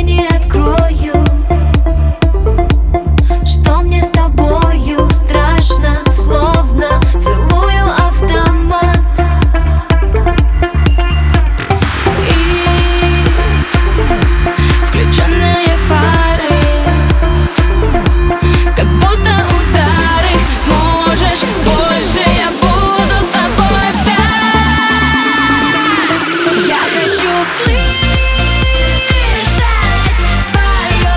не открою, что мне с тобою страшно, словно целую автомат. И включенные фары, как будто удары. Можешь больше, я буду с тобой вдаль. Я хочу слышать твое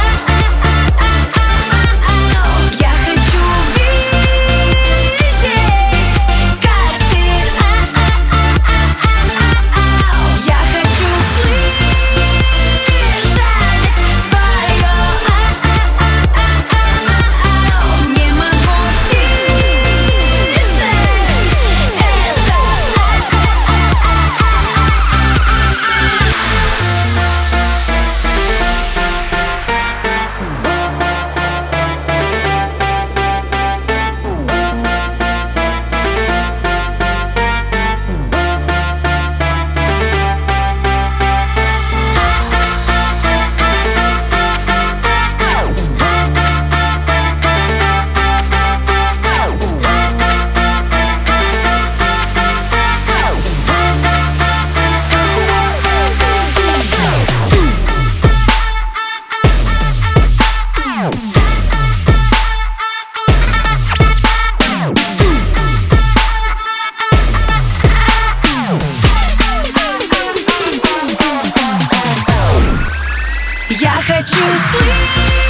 я хочу видеть, как ты я хочу слышать твое не могу тише это. Я хочу слышать